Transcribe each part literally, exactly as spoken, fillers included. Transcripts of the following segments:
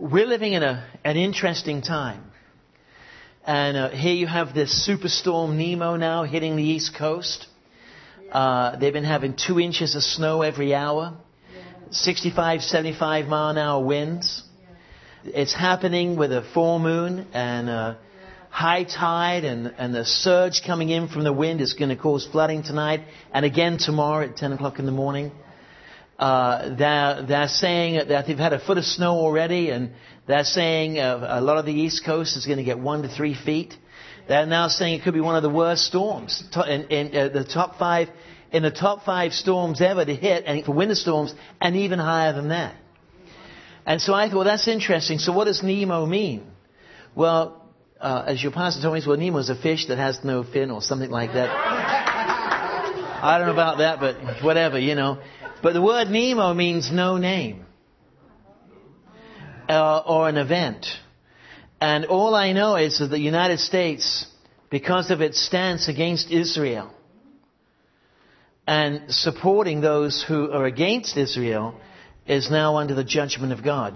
we're living in a, an interesting time. And uh, here you have this superstorm Nemo now hitting the East Coast. Uh, they've been having two inches of snow every hour. sixty-five, seventy-five mile an hour winds. It's happening with a full moon and uh, high tide, and, and the surge coming in from the wind is going to cause flooding tonight and again tomorrow at ten o'clock in the morning. Uh, they're, they're saying that they've had a foot of snow already, and they're saying uh, a lot of the East Coast is going to get one to three feet. They're now saying it could be one of the worst storms in, in uh, the top five, in the top five storms ever to hit, and for winter storms, and even higher than that. And so I thought, well, that's interesting. So what does Nemo mean? Well, uh, as your pastor told me, well, Nemo is a fish that has no fin or something like that. I don't know about that, but whatever, you know. But the word Nemo means no name uh, or an event. And all I know is that the United States, because of its stance against Israel and supporting those who are against Israel, is now under the judgment of God.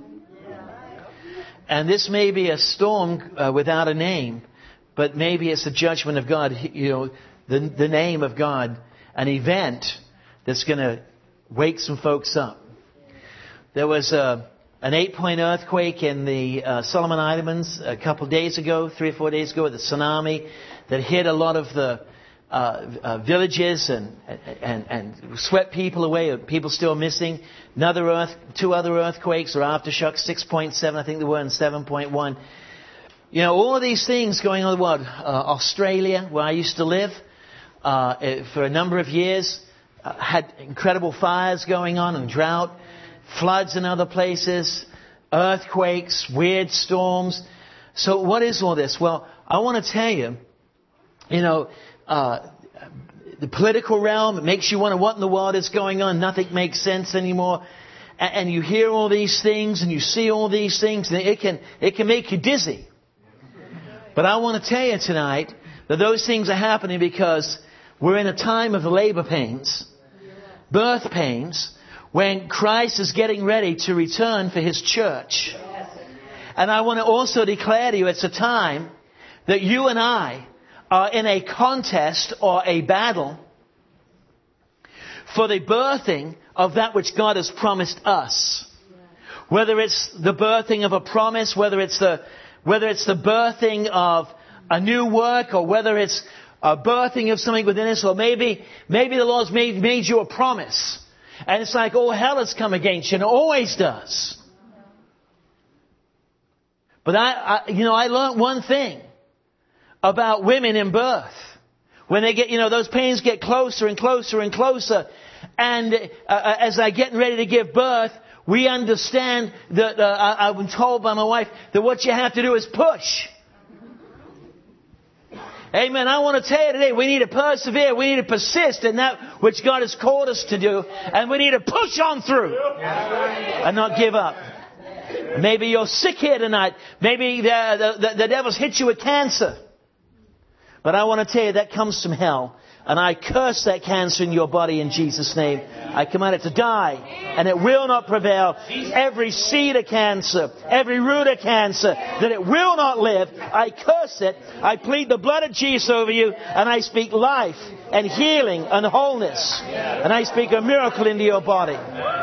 And this may be a storm uh, without a name, but maybe it's the judgment of God, you know, the, the name of God, an event that's going to wake some folks up. There was a, an eight-point earthquake in the uh, Solomon Islands a couple of days ago, three or four days ago, with a tsunami that hit a lot of the uh, uh, villages and, and, and swept people away. People still missing. Another earth, two other earthquakes or aftershocks, six point seven, I think they were, and seven point one. You know, all of these things going on in the world. Uh, Australia, where I used to live, uh, for a number of years, uh, had incredible fires going on and drought, floods in other places, earthquakes, weird storms. So what is all this? Well, I want to tell you, you know, uh, the political realm, it makes you wonder what in the world is going on. Nothing makes sense anymore. And, and you hear all these things and you see all these things, and it can, it can make you dizzy. But I want to tell you tonight that those things are happening because we're in a time of labor pains, birth pains, when Christ is getting ready to return for His church. And I want to also declare to you it's a time that you and I are in a contest or a battle for the birthing of that which God has promised us. Whether it's the birthing of a promise, whether it's the whether it's the birthing of a new work, or whether it's a birthing of something within us, or maybe maybe the Lord's made, made you a promise. And it's like, oh, hell has come against you, and it always does. But I, I you know, I learned one thing about women in birth. When they get, you know, those pains get closer and closer and closer. And uh, as I get ready to give birth, we understand that, uh, I've been told by my wife that what you have to do is push. Amen. I want to tell you today, we need to persevere. We need to persist in that which God has called us to do. And we need to push on through and not give up. Maybe you're sick here tonight. Maybe the, the, the devil's hit you with cancer. But I want to tell you that comes from hell. And I curse that cancer in your body in Jesus' name. I command it to die. And it will not prevail. Every seed of cancer, every root of cancer, that it will not live. I curse it. I plead the blood of Jesus over you. And I speak life and healing and wholeness. And I speak a miracle into your body.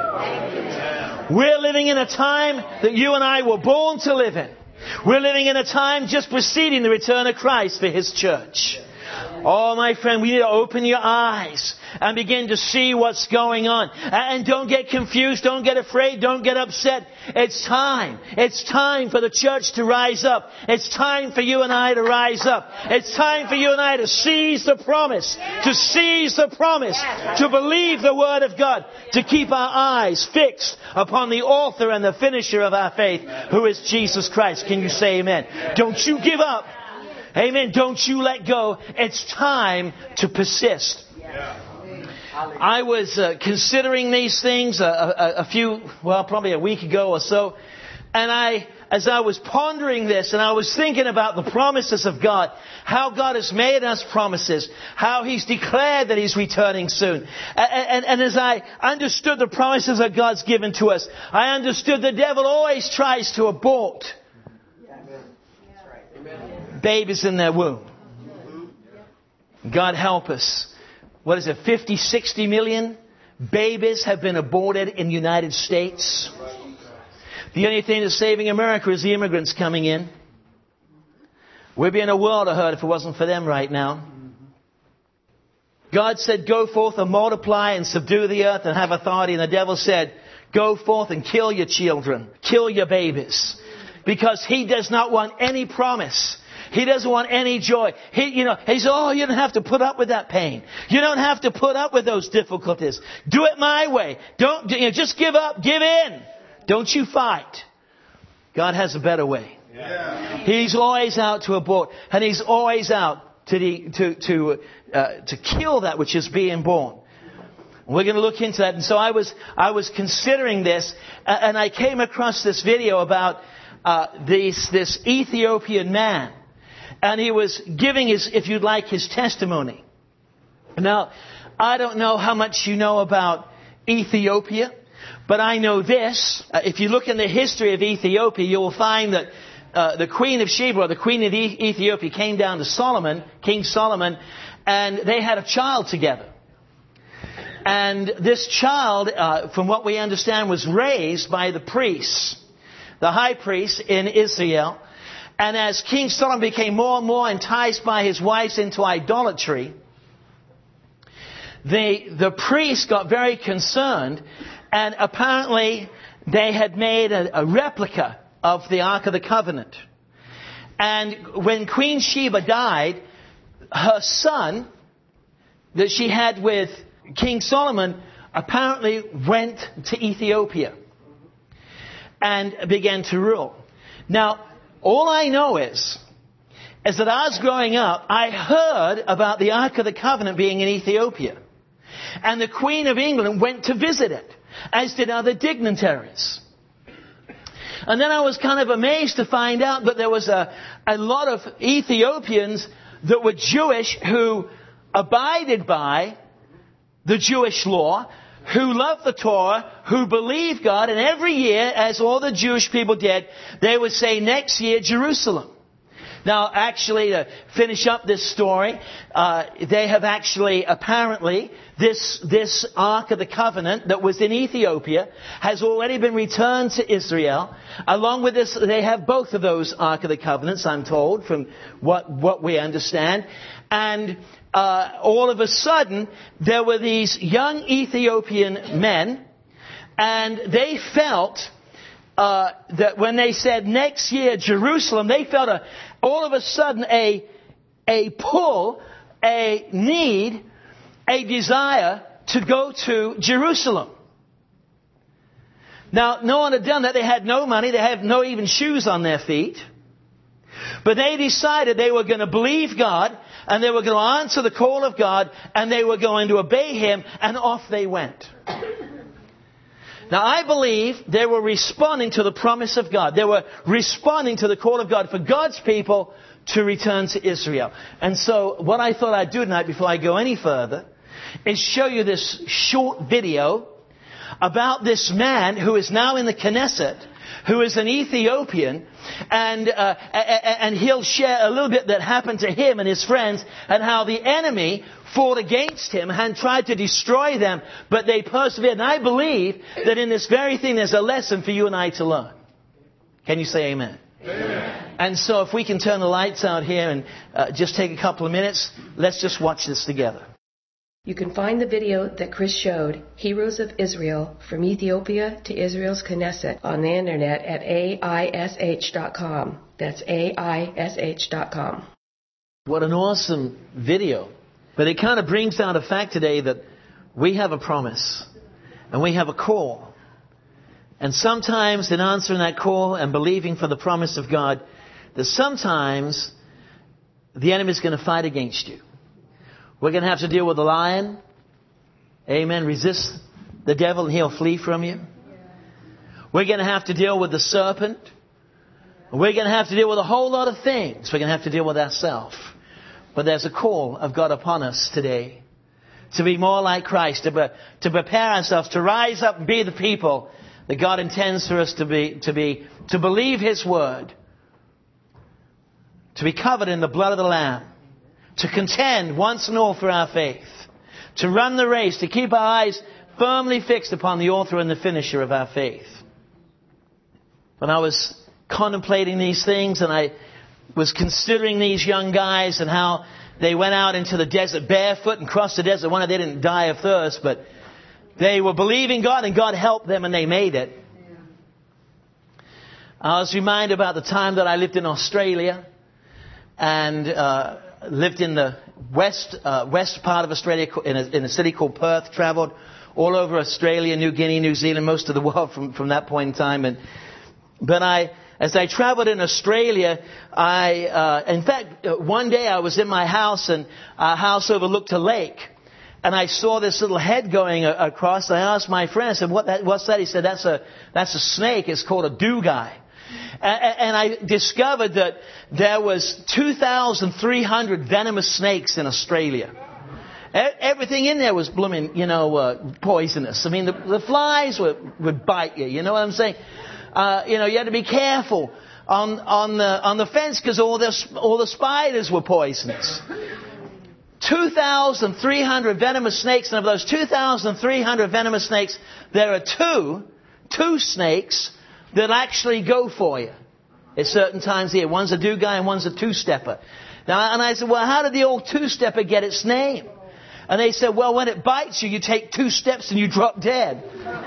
We're living in a time that you and I were born to live in. We're living in a time just preceding the return of Christ for His church. Oh, my friend, we need to open your eyes and begin to see what's going on. And don't get confused. Don't get afraid. Don't get upset. It's time. It's time for the church to rise up. It's time for you and I to rise up. It's time for you and I to seize the promise. To seize the promise. To believe the Word of God. To keep our eyes fixed upon the author and the finisher of our faith, who is Jesus Christ. Can you say amen? Don't you give up. Amen. Don't you let go. It's time to persist. I was uh, considering these things a, a, a few, well, probably a week ago or so. And I, as I was pondering this and I was thinking about the promises of God, how God has made us promises, how He's declared that He's returning soon. And, and, and as I understood the promises that God's given to us, I understood the devil always tries to abort babies in their womb. God help us. What is it, fifty, sixty million babies have been aborted in the United States. The only thing that's saving America is the immigrants coming in. We'd be in a world of hurt if it wasn't for them right now. God said, go forth and multiply and subdue the earth and have authority. And the devil said, go forth and kill your children, kill your babies. Because he does not want any promise. He doesn't want any joy. He, you know, he says, oh, you don't have to put up with that pain. You don't have to put up with those difficulties. Do it my way. Don't, you know, just give up, give in. Don't you fight. God has a better way. Yeah. He's always out to abort, and He's always out to the, to to uh, to kill that which is being born. We're going to look into that. And so I was I was considering this, and I came across this video about uh, this this Ethiopian man, and he was giving his, if you'd like, his testimony. Now, I don't know how much you know about Ethiopia. But I know this, uh, if you look in the history of Ethiopia, you will find that uh, the Queen of Sheba, or the Queen of e- Ethiopia, came down to Solomon, King Solomon, and they had a child together. And this child, uh, from what we understand, was raised by the priests, the high priests in Israel. And as King Solomon became more and more enticed by his wives into idolatry, the, the priests got very concerned. And apparently they had made a, a replica of the Ark of the Covenant. And when Queen Sheba died, her son that she had with King Solomon apparently went to Ethiopia and began to rule. Now, all I know is, is that I was growing up, I heard about the Ark of the Covenant being in Ethiopia. And the Queen of England went to visit it, as did other dignitaries. And then I was kind of amazed to find out that there was a, a lot of Ethiopians that were Jewish who abided by the Jewish law, who loved the Torah, who believed God, and every year, as all the Jewish people did, they would say, next year, Jerusalem. Now, actually, to finish up this story, uh, they have actually, apparently, this this Ark of the Covenant that was in Ethiopia has already been returned to Israel. Along with this, they have both of those Ark of the Covenants, I'm told, from what, what we understand. And uh, all of a sudden, there were these young Ethiopian men, and they felt uh, that when they said next year Jerusalem, they felt a all of a sudden a, a pull, a need, a desire to go to Jerusalem. Now, no one had done that. They had no money. They had no even shoes on their feet. But they decided they were going to believe God, and they were going to answer the call of God, and they were going to obey Him, and off they went. Now, I believe they were responding to the promise of God. They were responding to the call of God for God's people to return to Israel. And so what I thought I'd do tonight before I go any further is show you this short video about this man who is now in the Knesset, who is an Ethiopian, and uh, and he'll share a little bit that happened to him and his friends, and how the enemy fought against him and tried to destroy them, but they persevered. And I believe that in this very thing there's a lesson for you and I to learn. Can you say amen? Amen. And so if we can turn the lights out here and uh, just take a couple of minutes, let's just watch this together. You can find the video that Chris showed, Heroes of Israel, from Ethiopia to Israel's Knesset, on the internet at A I S H dot com. That's A I S H dot com. What an awesome video. But it kind of brings out a fact today that we have a promise and we have a call. And sometimes in answering that call and believing for the promise of God, that sometimes the enemy is going to fight against you. We're going to have to deal with the lion. Amen. Resist the devil and he'll flee from you. We're going to have to deal with the serpent. We're going to have to deal with a whole lot of things. We're going to have to deal with ourselves. But there's a call of God upon us today to be more like Christ, to, be, to prepare ourselves, to rise up and be the people that God intends for us to be, to be, to believe His Word, to be covered in the blood of the Lamb, to contend once and all for our faith, to run the race, to keep our eyes firmly fixed upon the author and the finisher of our faith. When I was contemplating these things and I was considering these young guys and how they went out into the desert barefoot and crossed the desert. One, they didn't die of thirst, but they were believing God and God helped them and they made it. I was reminded about the time that I lived in Australia and uh, lived in the west uh, west part of Australia in a, in a city called Perth. Travelled all over Australia, New Guinea, New Zealand, most of the world from, from that point in time. And but I, as I travelled in Australia, I, uh, in fact, one day I was in my house and our house overlooked a lake. And I saw this little head going across. I asked my friend, I said, what that, what's that? He said, that's a, that's a snake. It's called a dugong. And I discovered that there was two thousand three hundred venomous snakes in Australia. Everything in there was blooming, you know, uh, poisonous. I mean, the, the flies would, would bite you. You know what I'm saying? Uh, you know, you had to be careful on on the on the fence because all the all the spiders were poisonous. two thousand three hundred venomous snakes, and of those two thousand three hundred venomous snakes, there are two, two snakes that actually go for you at certain times here. One's a dugong and one's a two-stepper. Now, and I said, well, how did the old two-stepper get its name? And they said, well, when it bites you, you take two steps and you drop dead.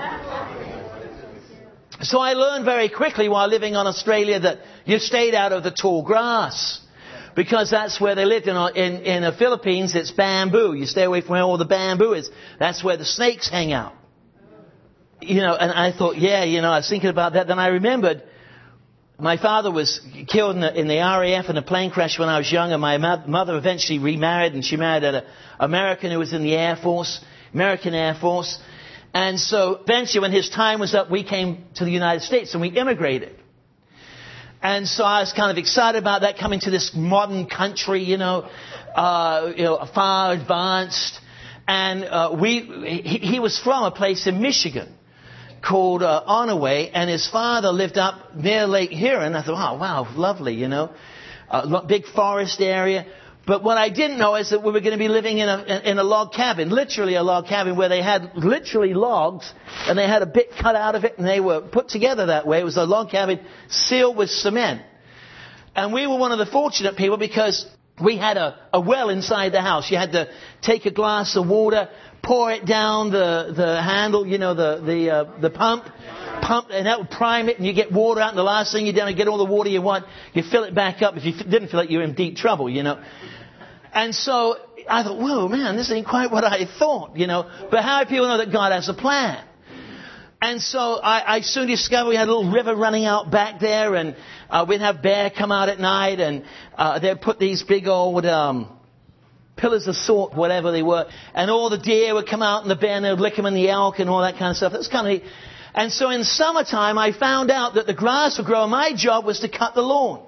So I learned very quickly while living on Australia that you stayed out of the tall grass. Because that's where they lived. In, in, in the Philippines, it's bamboo. You stay away from where all the bamboo is. That's where the snakes hang out. You know, and I thought, yeah, you know, I was thinking about that. Then I remembered my father was killed in the, in the R A F in a plane crash when I was young. And my mother eventually remarried. And she married an American who was in the Air Force, American Air Force. And so eventually when his time was up, we came to the United States and we immigrated. And so I was kind of excited about that, coming to this modern country, you know, uh, you know, far advanced. And uh, we, he, he was from a place in Michigan called uh, Onaway, and his father lived up near Lake Huron. I thought, oh, wow, lovely, you know, uh, big forest area. But what I didn't know is that we were going to be living in a in a log cabin, literally a log cabin, where they had literally logs, and they had a bit cut out of it, and they were put together that way. It was a log cabin sealed with cement. And we were one of the fortunate people because we had a, a well inside the house. You had to take a glass of water, pour it down the, the handle, you know, the the uh, the pump, pump, and that would prime it, and you get water out, and the last thing you do is get all the water you want. You fill it back up. If you didn't fill it, you're in deep trouble, you know. And so I thought, whoa, man, this ain't quite what I thought, you know. But how do people know that God has a plan? And so I, I soon discovered we had a little river running out back there, and uh, we'd have bear come out at night, and uh, they'd put these big old um, pillars of salt, whatever they were, and all the deer would come out, and the bear, and they'd lick them, and the elk, and all that kind of stuff. It was kind of neat. And so in summertime, I found out that the grass would grow, and my job was to cut the lawn.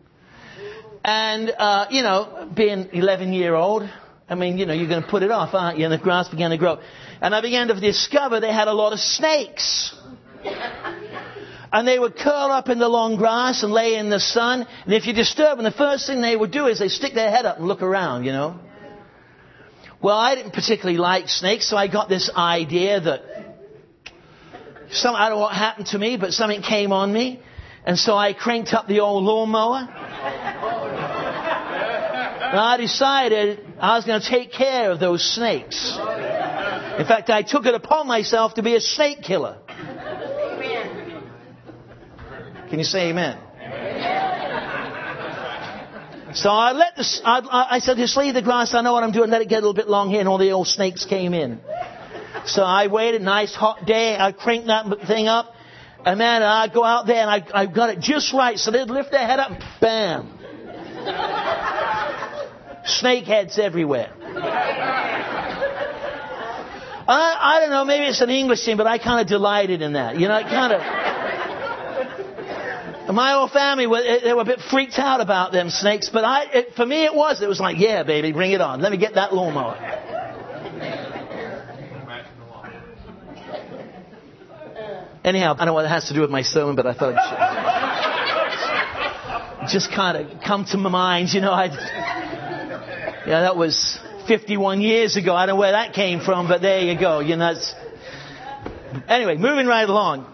And, uh, you know, being eleven-year-old, I mean, you know, you're going to put it off, aren't you? And the grass began to grow. And I began to discover they had a lot of snakes. And they would curl up in the long grass and lay in the sun. And if you disturb them, the first thing they would do is they stick their head up and look around, you know. Well, I didn't particularly like snakes, so I got this idea that some, I don't know what happened to me, but something came on me. And so I cranked up the old lawnmower. And I decided I was going to take care of those snakes. In fact, I took it upon myself to be a snake killer. Amen. Can you say amen? Amen. So I let the, I, I said, just leave the grass. I know what I'm doing. Let it get a little bit long here. And all the old snakes came in. So I waited. Nice hot day. I cranked that thing up. And man, I'd go out there and I, I got it just right. So they'd lift their head up and bam. Snake heads everywhere. I, I don't know, maybe it's an English thing, but I kind of delighted in that. You know, it kind of... My whole family, were, they were a bit freaked out about them snakes, but I, it, for me it was. It was like, yeah, baby, bring it on. Let me get that lawnmower. Anyhow, I don't know what it has to do with my sermon, but I thought it just kind of come to my mind. You know, I, yeah, that was fifty-one years ago. I don't know where that came from, but there you go. You know, it's, anyway, moving right along.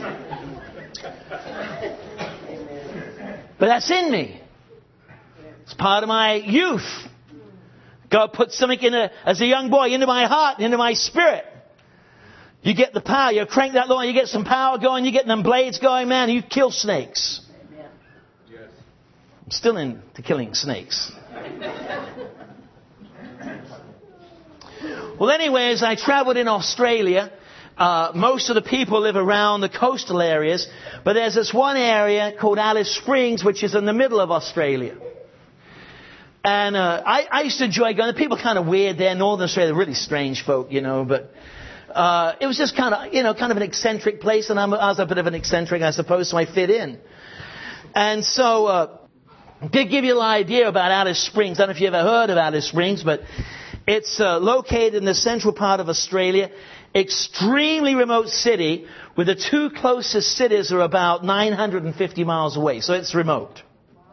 But that's in me. It's part of my youth. God put something in a, as a young boy into my heart, into my spirit. You get the power. You crank that lawn. You get some power going. You get them blades going, man. You kill snakes. I'm still into killing snakes. Well, anyway, as I traveled in Australia, Uh, most of the people live around the coastal areas, but there's this one area called Alice Springs, which is in the middle of Australia. And uh, I, I used to enjoy going. The people are kind of weird there. Northern Australia, really strange folk, you know. But uh, it was just kind of, you know, kind of an eccentric place, and I'm, I was a bit of an eccentric, I suppose, so I fit in. And so, uh, to give you an idea about Alice Springs, I don't know if you've ever heard of Alice Springs, but it's uh, located in the central part of Australia. Extremely remote city, where the two closest cities are about nine hundred fifty miles away. So it's remote.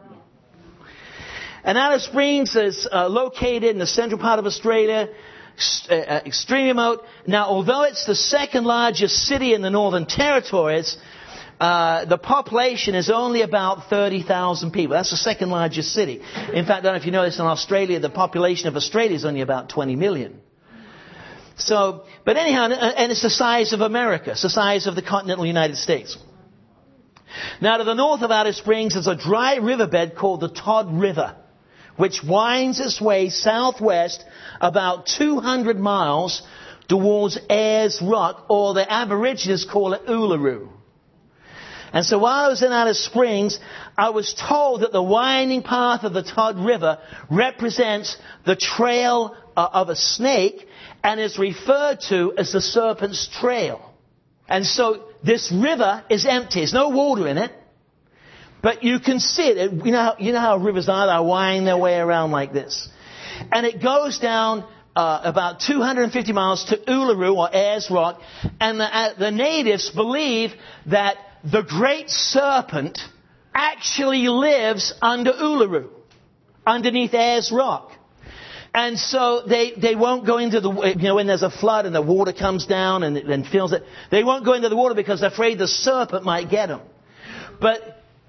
And Alice Springs is uh, located in the central part of Australia, uh, extremely remote. Now, although it's the second largest city in the Northern Territories, uh, the population is only about thirty thousand people. That's the second largest city. In fact, I don't know if you know this, in Australia, the population of Australia is only about twenty million. So, but anyhow, and it's the size of America. It's the size of the continental United States. Now, to the north of Alice Springs is a dry riverbed called the Todd River, which winds its way southwest about two hundred miles towards Ayers Rock, or the Aborigines call it Uluru. And so while I was in Alice Springs, I was told that the winding path of the Todd River represents the trail uh, of a snake, and is referred to as the Serpent's Trail. And so this river is empty. There's no water in it. But you can see it. You know how, you know how rivers are? They wind their way around like this. And it goes down uh, about two hundred fifty miles to Uluru, or Ayers Rock. And the, uh, the natives believe that the Great Serpent actually lives under Uluru, underneath Ayers Rock. And so they, they won't go into the, you know, when there's a flood and the water comes down and then fills it, they won't go into the water because they're afraid the serpent might get them. But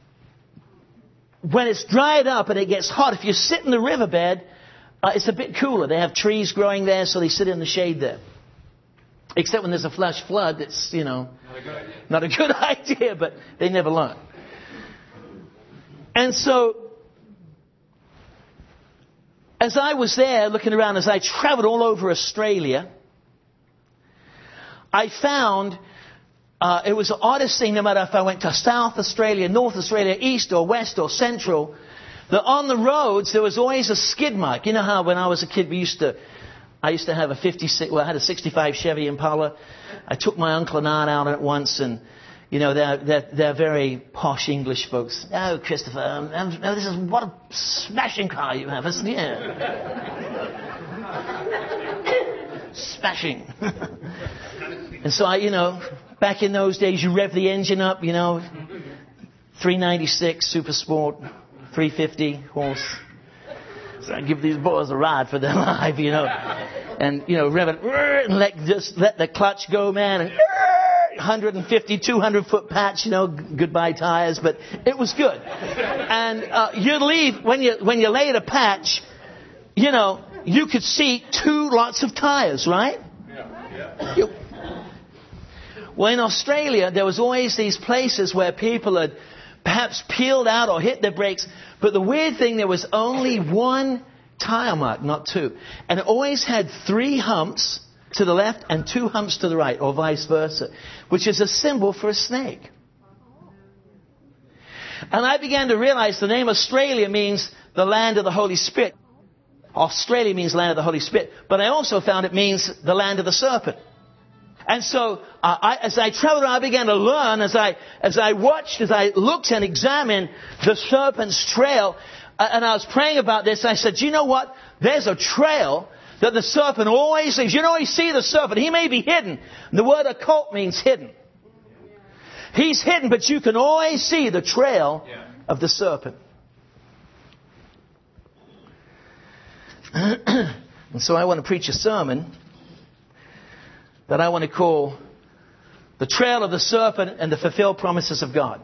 when it's dried up and it gets hot, if you sit in the riverbed, uh, it's a bit cooler. They have trees growing there, so they sit in the shade there. Except when there's a flash flood, it's, you know, not a good idea, but they never learn. And so, as I was there looking around, as I traveled all over Australia, I found uh, it was the oddest thing, no matter if I went to South Australia, North Australia, East or West or Central, that on the roads there was always a skid mark. You know how when I was a kid we used to, I used to have a fifty-six, well I had a sixty-five Chevy Impala. I took my uncle and aunt out on it once, and you know, they're, they're, they're very posh English folks. Oh, Christopher, um, um, oh, this is, what a smashing car you have, isn't it? Yeah. Smashing. And so I, you know, back in those days, you rev the engine up, you know, three ninety-six Super Sport, three fifty horse. So I give these boys a ride for their life, you know. And, you know, rev it, and let, just let the clutch go, man, and one hundred fifty, two hundred foot patch, you know, goodbye tires, but it was good. And uh, you'd leave, when you when you laid a patch, you know, you could see two lots of tires, right? Yeah. Yeah. You, well, in Australia, there was always these places where people had perhaps peeled out or hit their brakes, but the weird thing, there was only one tire mark, not two. And it always had three humps to the left and two humps to the right, or vice versa, which is a symbol for a snake. And I began to realize the name Australia means the land of the Holy Spirit. Australia means land of the Holy Spirit. But I also found it means the land of the serpent. And so, uh, I, as I traveled, I began to learn, as I, as I watched, as I looked and examined the serpent's trail, uh, and I was praying about this, I said, you know what? There's a trail that the serpent always leaves. You know, you see the serpent, he may be hidden. The word occult means hidden. He's hidden, but you can always see the trail of the serpent. And so I want to preach a sermon that I want to call The Trail of the Serpent and the Fulfilled Promises of God.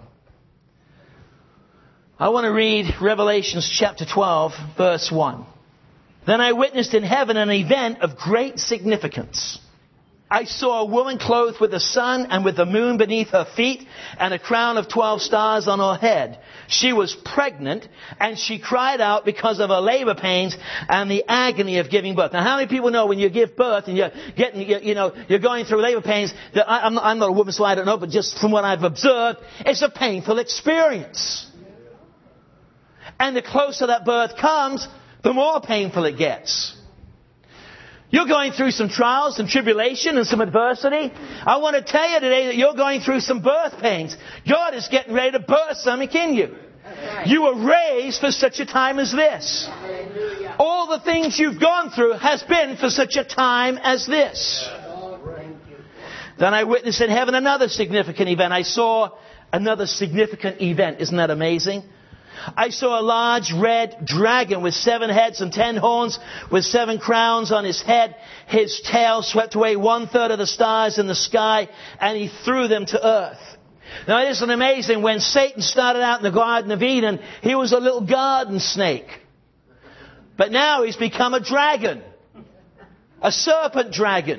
I want to read Revelations chapter twelve, verse one. Then I witnessed in heaven an event of great significance. I saw a woman clothed with the sun and with the moon beneath her feet and a crown of twelve stars on her head. She was pregnant and she cried out because of her labor pains and the agony of giving birth. Now, how many people know when you give birth and you're getting, you know, you're going through labor pains, that I, I'm, not, I'm not a woman, so I don't know, but just from what I've observed, it's a painful experience. And the closer that birth comes, the more painful it gets. You're going through some trials, some tribulation, and some adversity. I want to tell you today that you're going through some birth pains. God is getting ready to birth something in you. Right. You were raised for such a time as this. Hallelujah. All the things you've gone through has been for such a time as this. Then I witnessed in heaven another significant event. I saw another significant event. Isn't that amazing? I saw a large red dragon with seven heads and ten horns, with seven crowns on his head. His tail swept away one third of the stars in the sky, and he threw them to earth. Now, isn't it amazing? When Satan started out in the Garden of Eden, he was a little garden snake. But now he's become a dragon. A serpent dragon.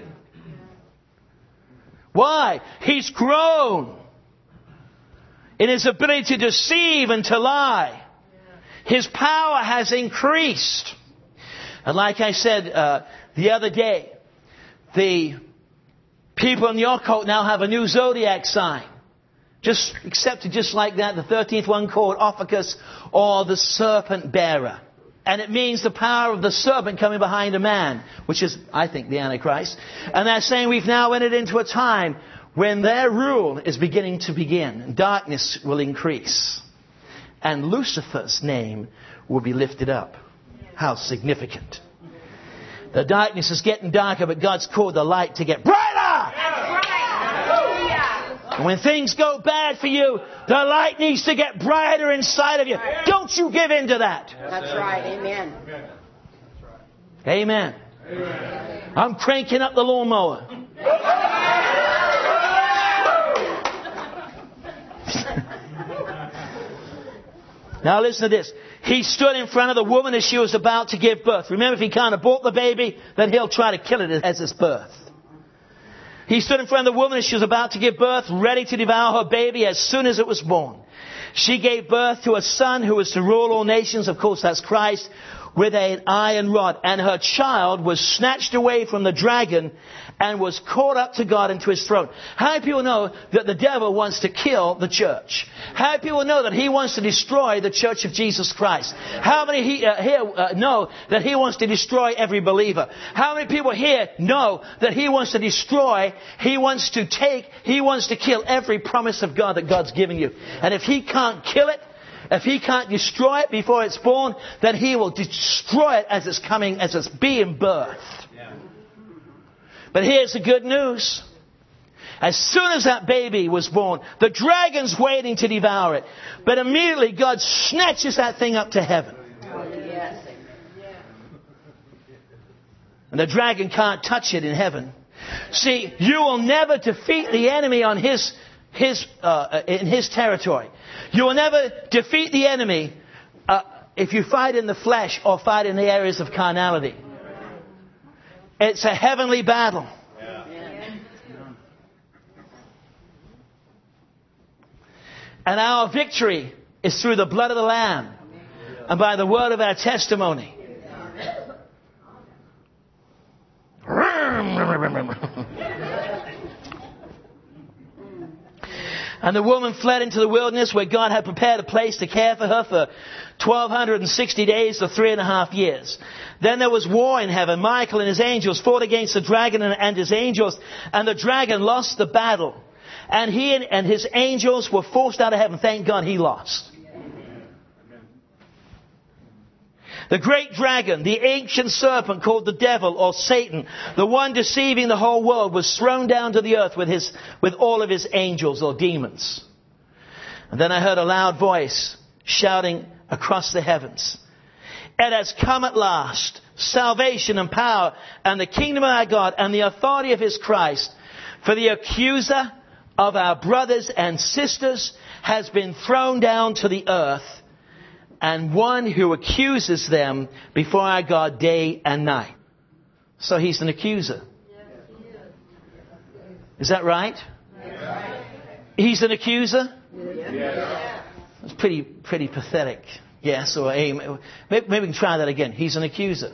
Why? He's grown in his ability to deceive and to lie. His power has increased. And like I said uh, the other day, the people in the occult now have a new zodiac sign. Just accepted just like that, the thirteenth one called Ophiuchus, or the serpent bearer. And it means the power of the serpent coming behind a man, which is, I think, the Antichrist. And they're saying we've now entered into a time when their rule is beginning to begin. Darkness will increase. And Lucifer's name will be lifted up. How significant. The darkness is getting darker, but God's called the light to get brighter. And when things go bad for you, the light needs to get brighter inside of you. Don't you give in to that. That's right. Amen. Amen. Amen. I'm cranking up the lawnmower. Now listen to this. He stood in front of the woman as she was about to give birth. Remember, if he can't abort the baby, then he'll try to kill it as its birth. He stood in front of the woman as she was about to give birth, ready to devour her baby as soon as it was born. She gave birth to a son who was to rule all nations. Of course, that's Christ, with an iron rod. And her child was snatched away from the dragon and was caught up to God into his throne. How many people know that the devil wants to kill the church? How many people know that he wants to destroy the church of Jesus Christ? How many he, uh, here uh, know that he wants to destroy every believer? How many people here know that he wants to destroy, he wants to take, he wants to kill every promise of God that God's giving you? And if he can't kill it, if he can't destroy it before it's born, then he will destroy it as it's coming, as it's being birthed. But here's the good news. As soon as that baby was born, the dragon's waiting to devour it. But immediately God snatches that thing up to heaven. And the dragon can't touch it in heaven. See, you will never defeat the enemy on his, his, uh, in his territory. You will never defeat the enemy uh, if you fight in the flesh or fight in the areas of carnality. It's a heavenly battle. Yeah. And our victory is through the blood of the Lamb and by the word of our testimony. And the woman fled into the wilderness where God had prepared a place to care for her for twelve sixty days or three and a half years. Then there was war in heaven. Michael and his angels fought against the dragon and his angels, and the dragon lost the battle. And he and his angels were forced out of heaven. Thank God he lost. The great dragon, the ancient serpent called the devil or Satan, the one deceiving the whole world, was thrown down to the earth with his, with all of his angels or demons. And then I heard a loud voice shouting across the heavens, "It has come at last, salvation and power and the kingdom of our God and the authority of his Christ. For the accuser of our brothers and sisters has been thrown down to the earth, and one who accuses them before our God day and night." So he's an accuser. Is that right? He's an accuser? It's pretty, pretty pathetic. Yes or amen. Maybe, maybe we can try that again. He's an accuser.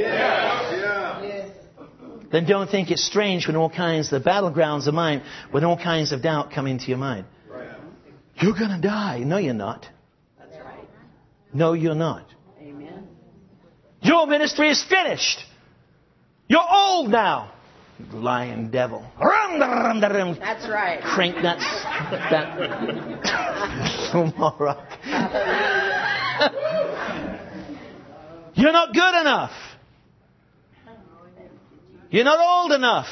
Then don't think it's strange when all kinds of the battlegrounds of mind, when all kinds of doubt come into your mind. You're going to die. No, you're not. No, you're not. Amen. Your ministry is finished. You're old now. Lying devil. That's right. Crank that. that. You're not good enough. You're not old enough.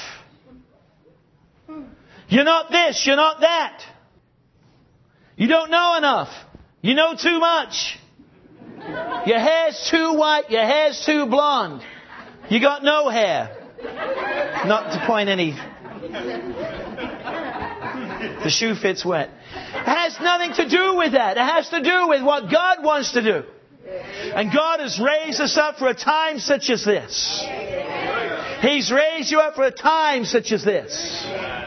You're not this. You're not that. You don't know enough. You know too much. Your hair's too white. Your hair's too blonde. You got no hair. Not to point any. The shoe fits wet. It has nothing to do with that. It has to do with what God wants to do. And God has raised us up for a time such as this. He's raised you up for a time such as this.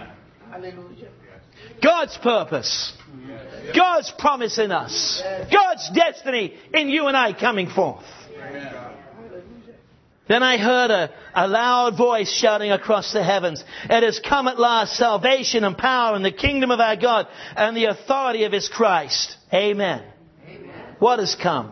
God's purpose. God's promise in us. God's destiny in you and I coming forth. Then I heard a, a loud voice shouting across the heavens, "It has come at last, salvation and power and the kingdom of our God and the authority of his Christ." Amen. Amen. What has come?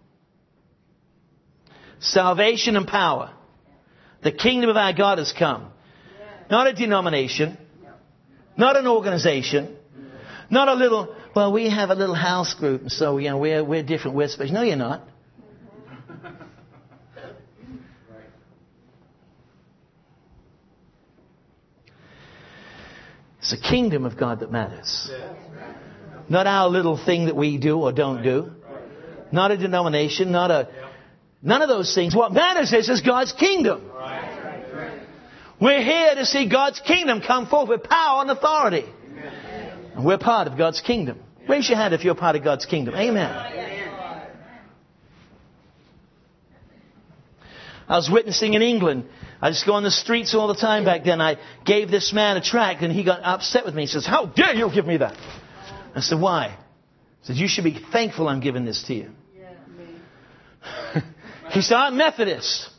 Salvation and power. The kingdom of our God has come. Not a denomination. Not an organization. Not a little, well, we have a little house group, and so, you know, we're, we're different, we're special. No, you're not. It's the kingdom of God that matters. Not our little thing that we do or don't do. Not a denomination, not a... None of those things. What matters is, is God's kingdom. We're here to see God's kingdom come forth with power and authority. And we're part of God's kingdom. Raise your hand if you're part of God's kingdom. Amen. I was witnessing in England. I just go on the streets all the time back then. I gave this man a tract and he got upset with me. He says, "How dare you give me that?" I said, "Why?" He said, "You should be thankful I'm giving this to you." He said, "I'm Methodist.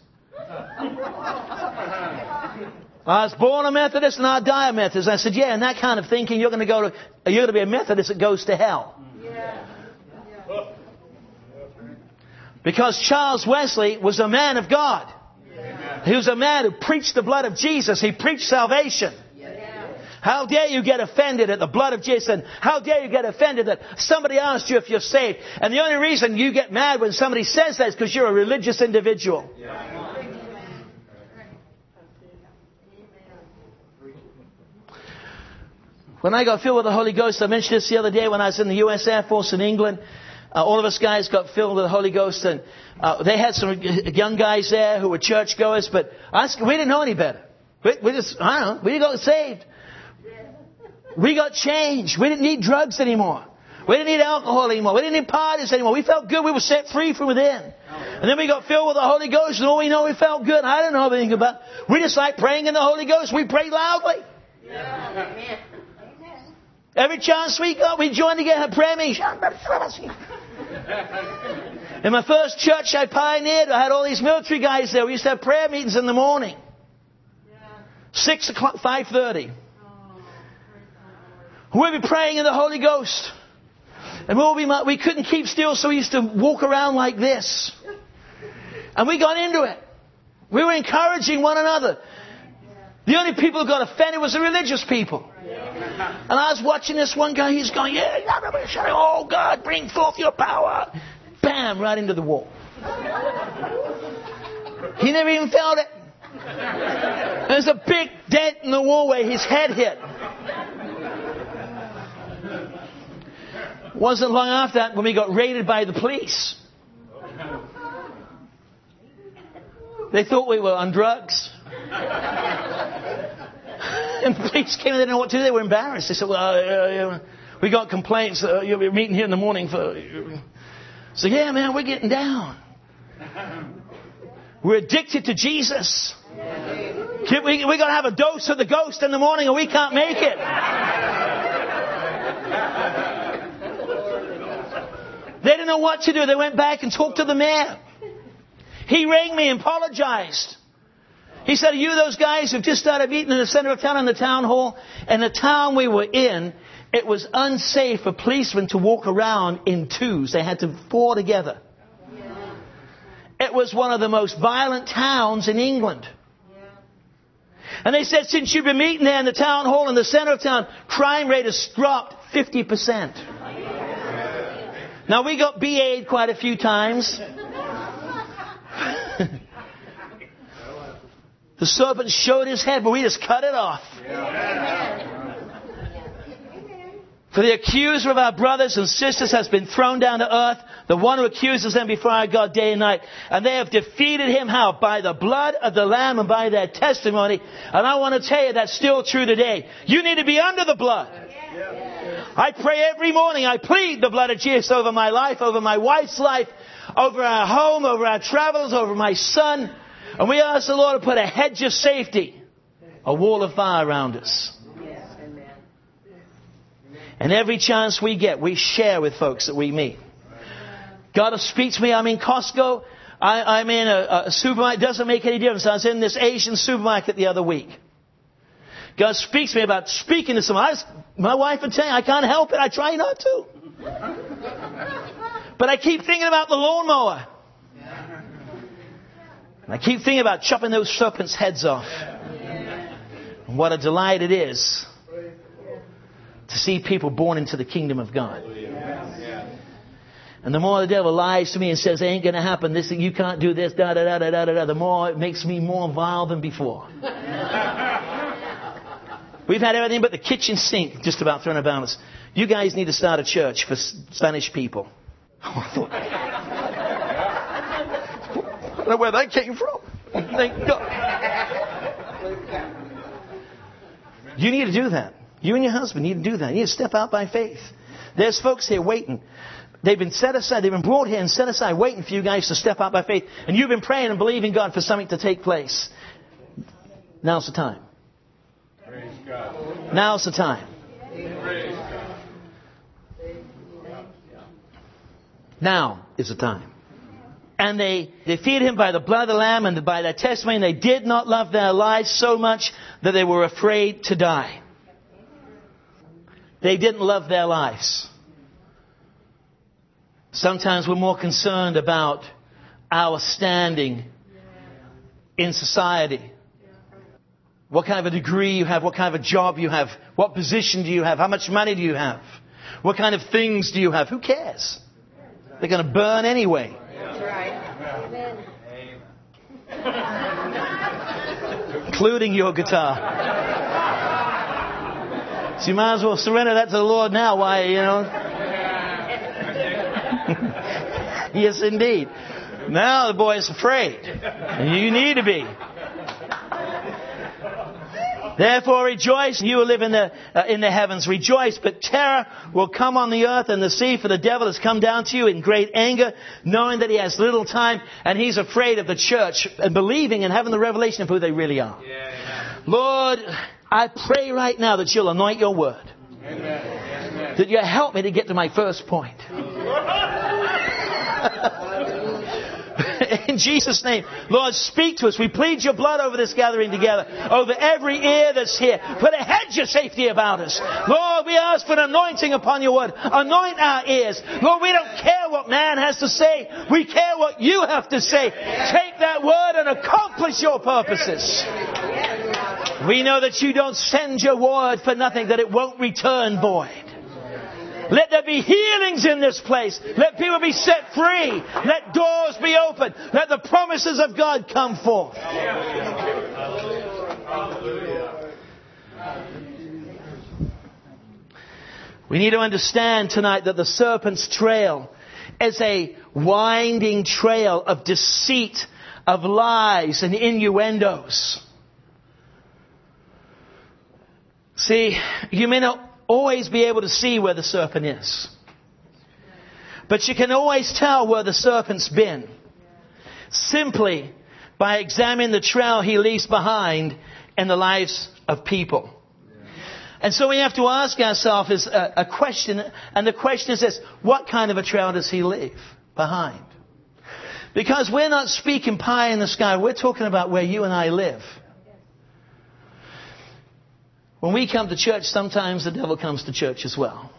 I was born a Methodist and I'll die a Methodist." I said, "Yeah, and that kind of thinking, you're going to go to, you're going to be a Methodist that goes to hell." Yeah. Because Charles Wesley was a man of God. Yeah. He was a man who preached the blood of Jesus. He preached salvation. Yeah. How dare you get offended at the blood of Jesus? And how dare you get offended that somebody asked you if you're saved? And the only reason you get mad when somebody says that is because you're a religious individual. Yeah. When I got filled with the Holy Ghost, I mentioned this the other day when I was in the U S Air Force in England. Uh, all of us guys got filled with the Holy Ghost, and uh, they had some young guys there who were churchgoers, but us, we didn't know any better. We, we just, I don't know, we got saved. We got changed. We didn't need drugs anymore. We didn't need alcohol anymore. We didn't need parties anymore. We felt good. We were set free from within. And then we got filled with the Holy Ghost, and all we know, we felt good. I didn't know anything about it. We just like praying in the Holy Ghost. We prayed loudly. Yeah. Every chance we got, we joined together in a prayer meeting. In my first church I pioneered, I had all these military guys there. We used to have prayer meetings in the morning. Six o'clock, five thirty. We'd be praying in the Holy Ghost. And we'll be, we couldn't keep still, so we used to walk around like this. And we got into it. We were encouraging one another. The only people who got offended was the religious people. And I was watching this one guy, he's going, yeah, oh God, bring forth your power. Bam, right into the wall. He never even felt it. There's a big dent in the wall where his head hit. Wasn't long after that when we got raided by the police. They thought we were on drugs. And the police came in, they didn't know what to do. They were embarrassed. They said, well, uh, uh, we got complaints. Uh, you'll be meeting here in the morning for... So, yeah, man, we're getting down. We're addicted to Jesus. We, we got to have a dose of the ghost in the morning or we can't make it. They didn't know what to do. They went back and talked to the mayor. He rang me and apologized. He said, are you those guys who've just started meeting in the center of town in the town hall? And the town we were in, it was unsafe for policemen to walk around in twos. They had to four together. Yeah. It was one of the most violent towns in England. Yeah. And they said, since you've been meeting there in the town hall in the center of town, crime rate has dropped fifty percent. Yeah. Now, we got B A'd quite a few times. The serpent showed his head, but we just cut it off. For the accuser of our brothers and sisters has been thrown down to earth, the one who accuses them before our God day and night. And they have defeated him, how? By the blood of the Lamb and by their testimony. And I want to tell you that's still true today. You need to be under the blood. I pray every morning, I plead the blood of Jesus over my life, over my wife's life, over our home, over our travels, over my son. And we ask the Lord to put a hedge of safety, a wall of fire around us. And every chance we get, we share with folks that we meet. God speaks to me. I'm in Costco. I, I'm in a, a supermarket. It doesn't make any difference. I was in this Asian supermarket the other week. God speaks to me about speaking to someone. I was, my wife would tell you, I can't help it. I try not to. But I keep thinking about the lawnmower. And I keep thinking about chopping those serpents' heads off. And what a delight it is to see people born into the kingdom of God. And the more the devil lies to me and says, it ain't going to happen, this, you can't do this, da da da da da da, the more it makes me more vile than before. We've had everything but the kitchen sink just about thrown about us. You guys need to start a church for Spanish people. I thought, I don't know where that came from. Thank God. You need to do that. You and your husband need to do that. You need to step out by faith. There's folks here waiting. They've been set aside. They've been brought here and set aside waiting for you guys to step out by faith. And you've been praying and believing God for something to take place. Now's the time. Praise God. Now's the time. Praise God. Now is the time. And they defeated him by the blood of the Lamb and by their testimony. And they did not love their lives so much that they were afraid to die. They didn't love their lives. Sometimes we're more concerned about our standing in society. What kind of a degree you have, what kind of a job you have, what position do you have, how much money do you have, what kind of things do you have. Who cares? They're going to burn anyway. That's right. Amen. Including your guitar. So you might as well surrender that to the Lord now. Why, you know? Yes, indeed. Now the boy is afraid. And you need to be. Therefore rejoice, you who live in the uh, in the heavens. Rejoice, but terror will come on the earth and the sea, for the devil has come down to you in great anger, knowing that he has little time, and he's afraid of the church and believing and having the revelation of who they really are. Yeah, yeah. Lord, I pray right now that you'll anoint your word. Amen. That you'll help me to get to my first point. In Jesus' name, Lord, speak to us. We plead your blood over this gathering together, over every ear that's here. Put a hedge of safety about us. Lord, we ask for an anointing upon your word. Anoint our ears. Lord, we don't care what man has to say. We care what you have to say. Take that word and accomplish your purposes. We know that you don't send your word for nothing, that it won't return void. Let there be healings in this place. Let people be set free. Let doors be opened. Let the promises of God come forth. We need to understand tonight that the serpent's trail is a winding trail of deceit, of lies and innuendos. See, you may not always be able to see where the serpent is, but you can always tell where the serpent's been simply by examining the trail he leaves behind in the lives of people. And so we have to ask ourselves a, a question, and the question is this: what kind of a trail does he leave behind? Because we're not speaking pie in the sky, we're talking about where you and I live. When we come to church, sometimes the devil comes to church as well.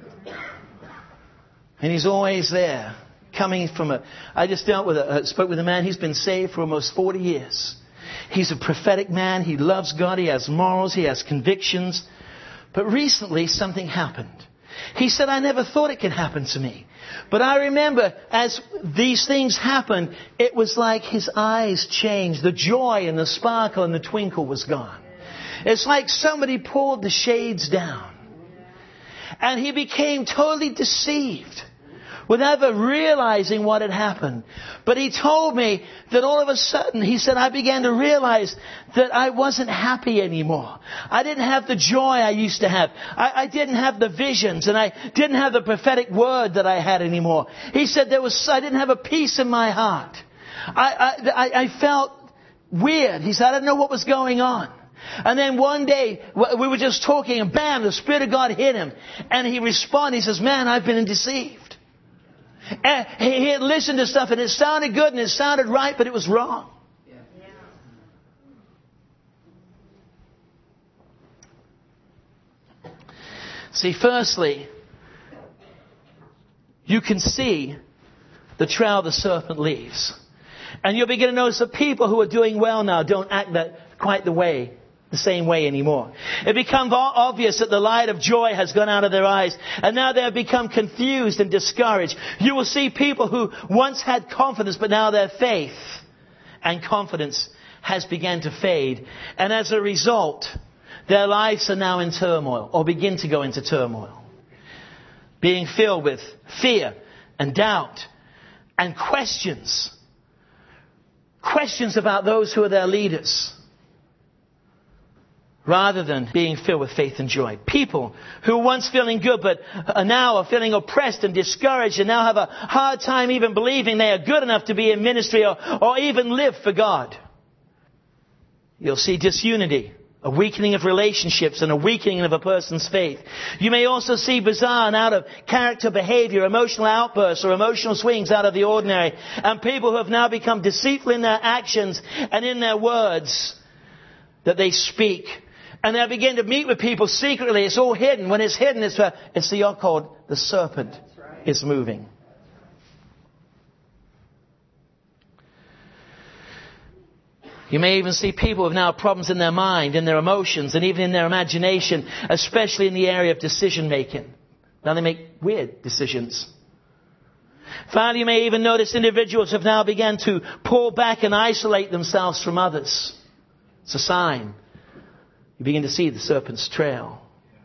And he's always there, coming from a... I just dealt with a, spoke with a man, he's been saved for almost forty years. He's a prophetic man, he loves God, he has morals, he has convictions. But recently something happened. He said, I never thought it could happen to me. But I remember as these things happened, it was like his eyes changed. The joy and the sparkle and the twinkle was gone. It's like somebody pulled the shades down. And he became totally deceived without ever realizing what had happened. But he told me that all of a sudden, he said, I began to realize that I wasn't happy anymore. I didn't have the joy I used to have. I, I didn't have the visions, and I didn't have the prophetic word that I had anymore. He said there was, I didn't have a peace in my heart. I, I, I felt weird. He said, I didn't know what was going on. And then one day, we were just talking, and bam, the Spirit of God hit him. And he responded, he says, man, I've been deceived. And he had listened to stuff, and it sounded good, and it sounded right, but it was wrong. Yeah. See, firstly, you can see the trail the serpent leaves. And you'll begin to notice that people who are doing well now don't act that quite the way the same way anymore. It becomes obvious that the light of joy has gone out of their eyes, and now they have become confused and discouraged. You will see people who once had confidence, but now their faith and confidence has begun to fade. And as a result, their lives are now in turmoil, or begin to go into turmoil, being filled with fear and doubt and questions. Questions about those who are their leaders, rather than being filled with faith and joy. People who were once feeling good, but now are feeling oppressed and discouraged, and now have a hard time even believing they are good enough to be in ministry or, or even live for God. You'll see disunity, a weakening of relationships, and a weakening of a person's faith. You may also see bizarre and out of character behavior, emotional outbursts or emotional swings out of the ordinary, and people who have now become deceitful in their actions and in their words that they speak. And they begin to meet with people secretly. It's all hidden. When it's hidden, it's, uh, it's the occult. The serpent right. is moving. You may even see people who have now problems in their mind, in their emotions, and even in their imagination, especially in the area of decision making. Now they make weird decisions. Finally, you may even notice individuals have now begun to pull back and isolate themselves from others. It's a sign. You begin to see the serpent's trail.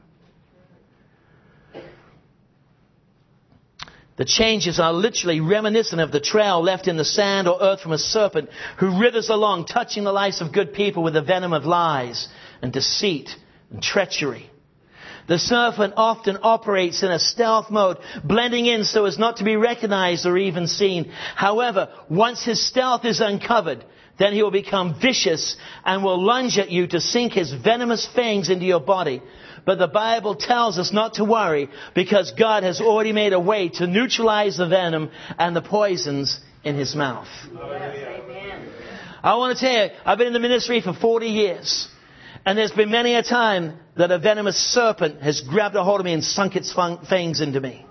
The changes are literally reminiscent of the trail left in the sand or earth from a serpent who withers along, touching the lives of good people with the venom of lies and deceit and treachery. The serpent often operates in a stealth mode, blending in so as not to be recognized or even seen. However, once his stealth is uncovered, then he will become vicious and will lunge at you to sink his venomous fangs into your body. But the Bible tells us not to worry, because God has already made a way to neutralize the venom and the poisons in his mouth. Yes, amen. I want to tell you, I've been in the ministry for forty years. And there's been many a time that a venomous serpent has grabbed a hold of me and sunk its fangs into me.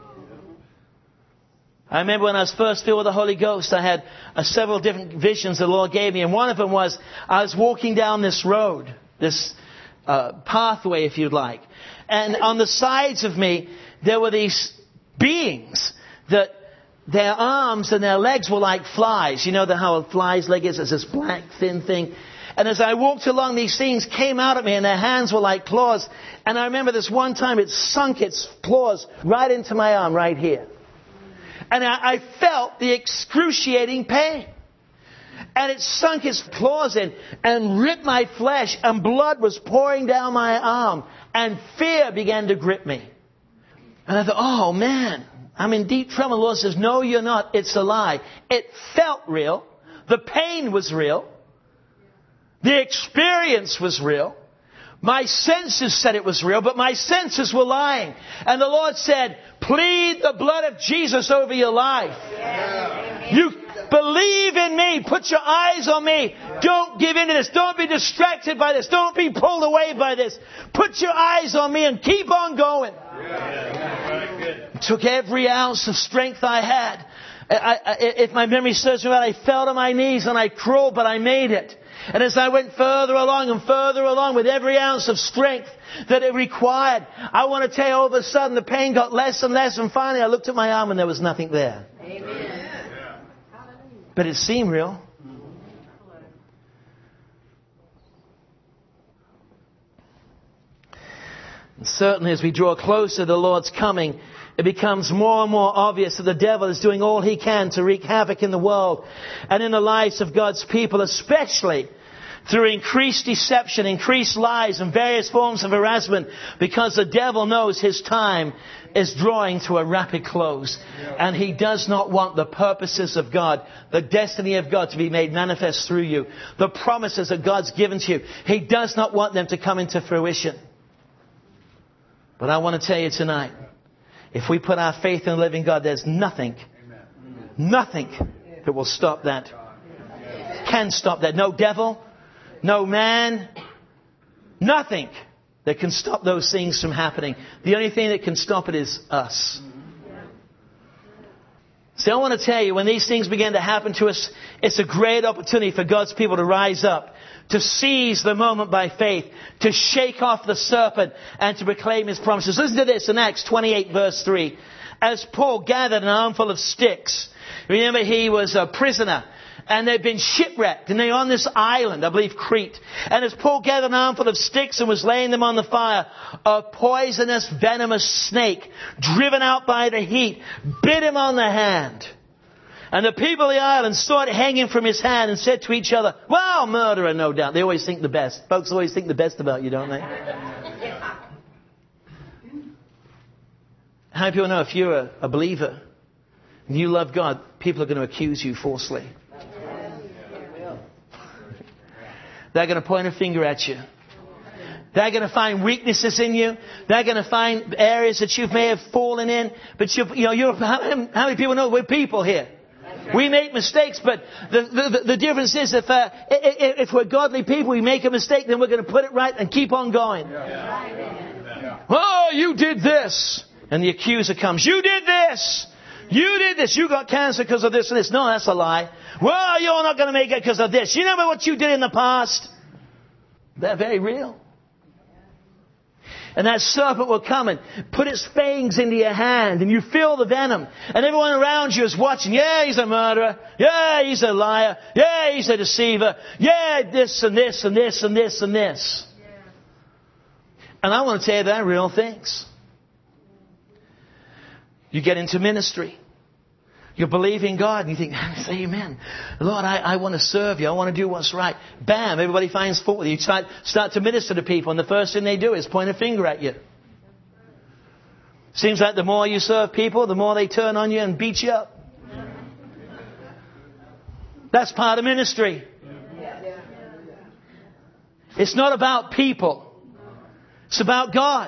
I remember when I was first filled with the Holy Ghost, I had uh, several different visions the Lord gave me. And one of them was, I was walking down this road, this uh, pathway, if you'd like. And on the sides of me, there were these beings that their arms and their legs were like flies. You know the, how a fly's leg is? It's this black, thin thing. And as I walked along, these things came out at me, and their hands were like claws. And I remember this one time, it sunk its claws right into my arm right here. And I, I felt the excruciating pain. And it sunk its claws in and ripped my flesh, and blood was pouring down my arm. And fear began to grip me. And I thought, oh man, I'm in deep trouble. The Lord says, no, you're not. It's a lie. It felt real. The pain was real. The experience was real. My senses said it was real, but my senses were lying. And the Lord said, plead the blood of Jesus over your life. Yeah. You believe in me. Put your eyes on me. Don't give in to this. Don't be distracted by this. Don't be pulled away by this. Put your eyes on me and keep on going. Yeah. It took every ounce of strength I had. I, I, if my memory serves me right, I fell to my knees and I crawled, but I made it. And as I went further along and further along with every ounce of strength that it required, I want to tell you, all of a sudden the pain got less and less, and finally I looked at my arm and there was nothing there. Amen. But it seemed real. And certainly as we draw closer to the Lord's coming, it becomes more and more obvious that the devil is doing all he can to wreak havoc in the world and in the lives of God's people, especially through increased deception, increased lies, and various forms of harassment, because the devil knows his time is drawing to a rapid close. And he does not want the purposes of God, the destiny of God to be made manifest through you, the promises that God's given to you. He does not want them to come into fruition. But I want to tell you tonight, if we put our faith in the living God, there's nothing, Amen. nothing that will stop that. Can stop that. No devil, no man, nothing that can stop those things from happening. The only thing that can stop it is us. See, I want to tell you, when these things begin to happen to us, it's a great opportunity for God's people to rise up, to seize the moment by faith, to shake off the serpent and to proclaim his promises. Listen to this in Acts twenty-eight verse three. As Paul gathered an armful of sticks, remember he was a prisoner and they'd been shipwrecked and they were on this island, I believe Crete. And as Paul gathered an armful of sticks and was laying them on the fire, a poisonous, venomous snake, driven out by the heat, bit him on the hand. And the people of the island saw it hanging from his hand and said to each other, well, murderer, no doubt. They always think the best. Folks always think the best about you, don't they? How many people know if you're a, a believer and you love God, people are going to accuse you falsely? They're going to point a finger at you. They're going to find weaknesses in you. They're going to find areas that you may have fallen in. But you, you know, you're, how, how many people know we're people here? We make mistakes, but the, the, the difference is if, uh, if we're godly people, we make a mistake, then we're going to put it right and keep on going. Yeah. Yeah. Oh, you did this. And the accuser comes. You did this. You did this. You got cancer because of this and this. No, that's a lie. Well, you're not going to make it because of this. You remember what you did in the past? They're very real. And that serpent will come and put its fangs into your hand and you feel the venom. And everyone around you is watching. Yeah, he's a murderer. Yeah, he's a liar. Yeah, he's a deceiver. Yeah, this and this and this and this and this. And I want to tell you they're real things. You get into ministry. You believe in God and you think, say amen. Lord, I, I want to serve you. I want to do what's right. Bam, everybody finds fault with you. You start, start to minister to people and the first thing they do is point a finger at you. Seems like the more you serve people, the more they turn on you and beat you up. That's part of ministry. It's not about people. It's about God.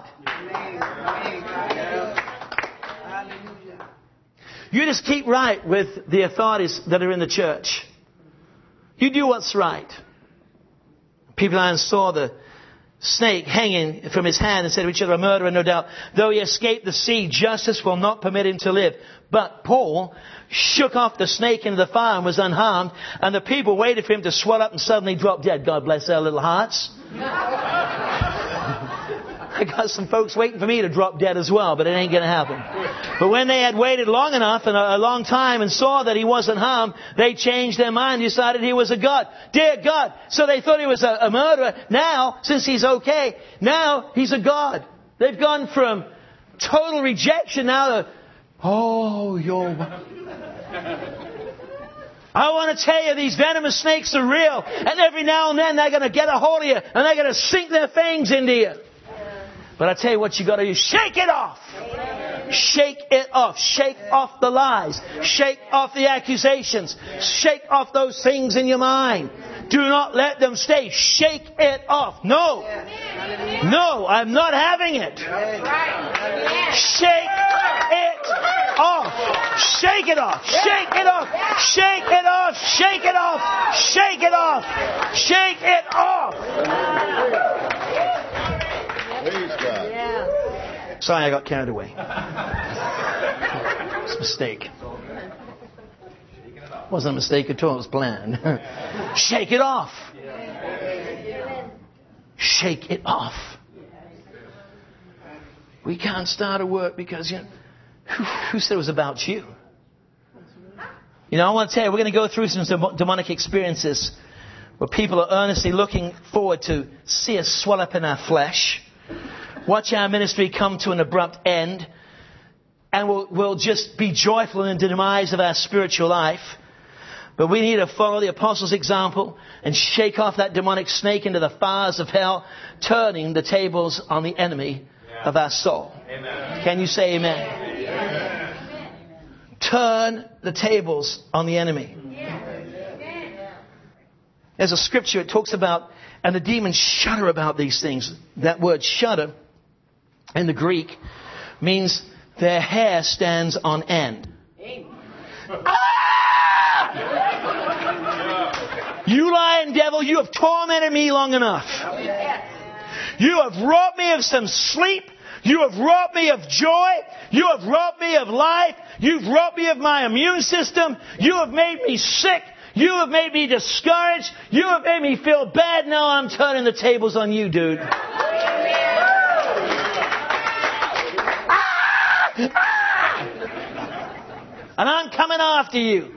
You just keep right with the authorities that are in the church. You do what's right. People I saw the snake hanging from his hand and said to each other, a murderer, no doubt. Though he escaped the sea, justice will not permit him to live. But Paul shook off the snake into the fire and was unharmed. And the people waited for him to swell up and suddenly drop dead. God bless their little hearts. I got some folks waiting for me to drop dead as well, but it ain't going to happen. But when they had waited long enough and a long time and saw that he wasn't harmed, they changed their mind and decided he was a god. Dear God. So they thought he was a, a murderer. Now, since he's okay, now he's a god. They've gone from total rejection now to, oh, you're... I want to tell you, these venomous snakes are real. And every now and then they're going to get a hold of you and they're going to sink their fangs into you. But I tell you what you got to do. Shake it off. Shake it off. Shake off the lies. Shake off the accusations. Shake off those things in your mind. Do not let them stay. Shake it off. No. No, I'm not having it. Shake it off. Shake it off. Shake it off. Shake it off. Shake it off. Shake it off. Shake it off. Yeah. Sorry, I got carried away. It's a mistake. It wasn't a mistake at all. It was planned. Shake it off. Shake it off. We can't start a work because, you know, who, who said it was about you? You know, I want to tell you, we're going to go through some demonic experiences where people are earnestly looking forward to see us swell up in our flesh. Watch our ministry come to an abrupt end. And we'll, we'll just be joyful in the demise of our spiritual life. But we need to follow the apostles' example and shake off that demonic snake into the fires of hell, turning the tables on the enemy yeah. of our soul. Amen. Can you say amen? Amen? Turn the tables on the enemy. There's a scripture, it talks about, and the demons shudder about these things. That word shudder in the Greek means their hair stands on end. Ah! You lying devil, you have tormented me long enough. You have robbed me of some sleep. You have robbed me of joy. You have robbed me of life. You've robbed me of my immune system. You have made me sick. You have made me discouraged. You have made me feel bad. Now I'm turning the tables on you, dude. Ah! Ah! And I'm coming after you.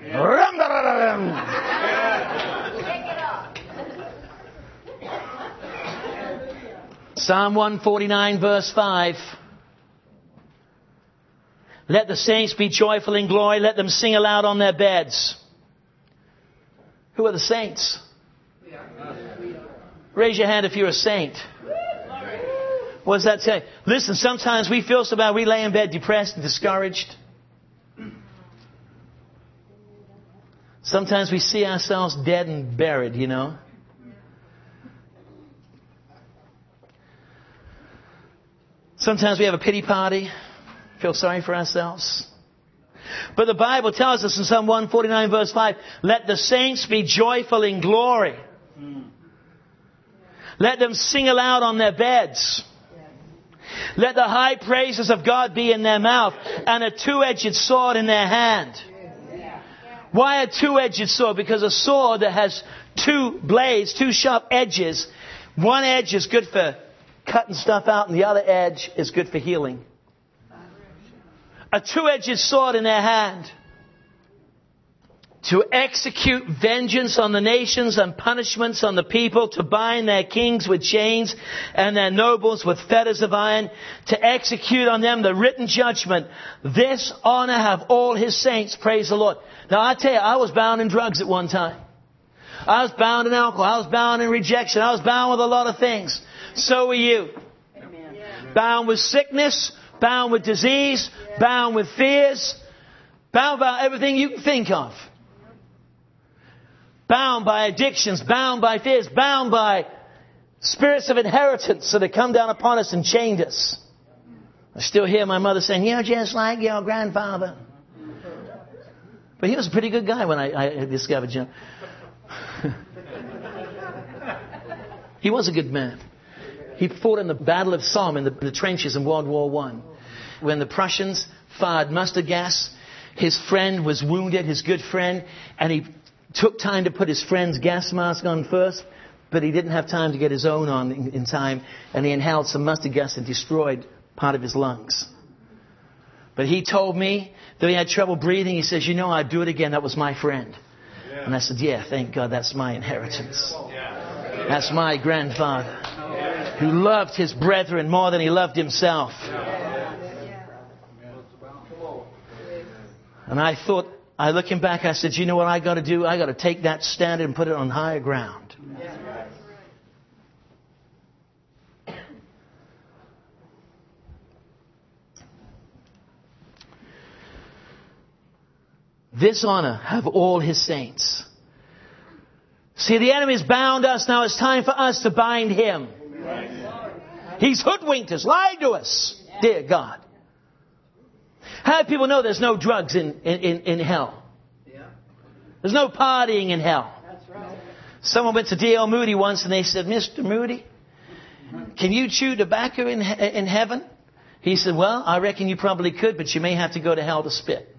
Psalm one forty-nine verse five. Let the saints be joyful in glory. Let them sing aloud on their beds. Who are the saints? Raise your hand if you're a saint. What does that say? Listen, sometimes we feel so bad. We lay in bed depressed and discouraged. Sometimes we see ourselves dead and buried, you know. Sometimes we have a pity party. Feel sorry for ourselves. But the Bible tells us in Psalm one forty-nine verse five, let the saints be joyful in glory. Let them sing aloud on their beds. Let the high praises of God be in their mouth and a two-edged sword in their hand. Why a two-edged sword? Because a sword that has two blades, two sharp edges. One edge is good for cutting stuff out and the other edge is good for healing. A two-edged sword in their hand to execute vengeance on the nations and punishments on the people, to bind their kings with chains and their nobles with fetters of iron, to execute on them the written judgment. This honor have all his saints. Praise the Lord. Now I tell you, I was bound in drugs at one time. I was bound in alcohol. I was bound in rejection. I was bound with a lot of things. So were you. Amen. Bound with sickness. Bound with disease, bound with fears, bound by everything you can think of. Bound by addictions, bound by fears, bound by spirits of inheritance that have come down upon us and chained us. I still hear my mother saying, you're just like your grandfather. But he was a pretty good guy when I, I discovered him. He was a good man. He fought in the Battle of Somme in the, the trenches in World War One. When the Prussians fired mustard gas, his friend was wounded, his good friend, and he took time to put his friend's gas mask on first, but he didn't have time to get his own on in, in time, and he inhaled some mustard gas and destroyed part of his lungs. But he told me that he had trouble breathing. He says, you know, I'd do it again. That was my friend. Yeah. And I said, yeah, thank God, that's my inheritance. Yeah. That's my grandfather who loved his brethren more than he loved himself. And I thought, I looking back, I said, you know what I got to do? I got to take that standard and put it on higher ground. This honor have all his saints. See, the enemy's bound us. Now it's time for us to bind him. He's hoodwinked us, lied to us. Dear God. How do people know there's no drugs in, in, in hell? There's no partying in hell. Someone went to D L Moody once and they said, Mister Moody, can you chew tobacco in, in heaven? He said, well, I reckon you probably could, but you may have to go to hell to spit.